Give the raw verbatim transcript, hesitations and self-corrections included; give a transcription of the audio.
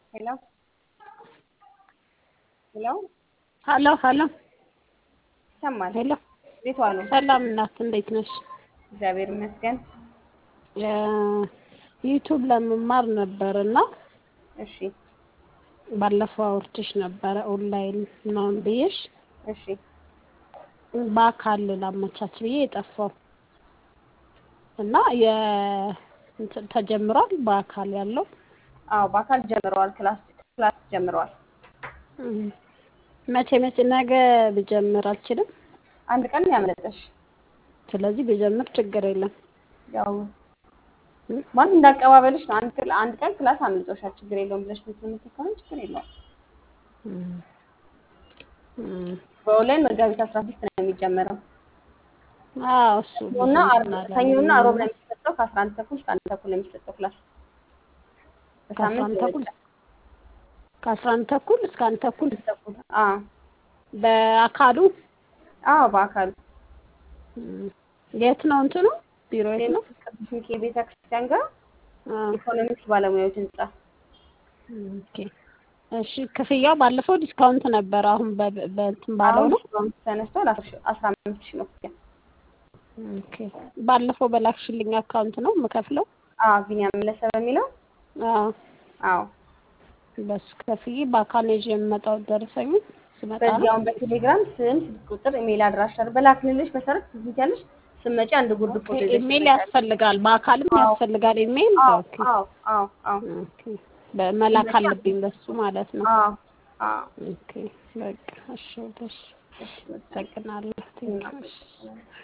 ሄሎ ሄሎ ሀሎ ሀሎ ይሰማል። ሄሎ እንዴት ዋሉ? ሰላም እናት እንዴት ነሽ? እግዚአብሔር ይመስገን። ዩቲዩብ ለመማር ነበርና እሺ ባለፈው አውርቼሽ ነበረ ኦንላይን ምናምን ብዬሽ እሺ በአካል ላመቻች ብዬ የጠፋው እና የ እንትን ተጀምሯል በአካል ያለው አዎ በአካል ጀምረዋል። ክላስ ክላስ ጀምረዋል። መቼ መቼ ነገ ብጀምር አልችልም? አንድ ቀን ያመለጠሽ። ስለዚህ ብጀምር ችግር የለም። ያው ማን እንዳቀባበልሽ ነው። አንድ ክላ- አንድ ቀን ክላስ አምልጦሻል ችግር የለውም ብለሽ የምትመጪ ከሆነ ችግር የለውም። በኦንላይን መጋቢት አስራ ስድስት ነው የሚጀምረው። አዎ እሱ ሰኞና ዓርብ ሰኞና ዓርብ ነው የሚሰጠው ከአስራ አንድ ተኩል እስከ አንድ ተኩል ነው የሚሰጠው ክላስ ከአስራ በሳምንት አንድ ተኩል ሁለት ቀን ከአስራ አንድ ተኩል እስከ አንድ ተኩል ተኩል አዎ በአካሉ አዎ በአካል የት ነው እንትኑ ቢሮ የት ነው? ቅዱስ ሚካኤል ቤተክርስቲያን ጋር አዎ ኢኮኖሚክስ ባለሙያዎች ህንጻ። ኦኬ እሺ ክፍያው ባለፈው ዲስካውንት ነበር አሁን በ- በእንትን ባለው አሁን ነው። ዲስካውንት ተነስቷል። አስራ አምስት ሺህ ነው ክፍያ። ኦኬ ባለፈው በላክሽልኝ አካውንት ነው የምከፍለው? አዎ ቢኒያም መለሰ በሚለው አዎ አዎ በሱ ከፍዬ በአካል ይዤ የምመጣው ደረሰኝ ስመጣ ነው። በዚያውን በቴሌግራም ስም፣ ስልክ ቁጥር፣ ኢሜል አድራሻ በላክልልሽ መሰረት ትይዛለሽ። ስትመጪ አንድ ጉርድ ኦኬ ፎቶ ይዘሽ ኢሜል ትመጫለሽ። ያስፈልጋል በአካልም አዎ ያስፈልጋል ኢሜል? አዎ ኦኬ አዎ አዎ አዎ ኦኬ በመላክ ስትመጪ አለብኝ በሱ ማለት ነው። አዎ አዎ ኦኬ በቃ እሺ እሺ እሺ መልካም አመሰግናለሁ። ቴንኪው። እናመሰግናለን።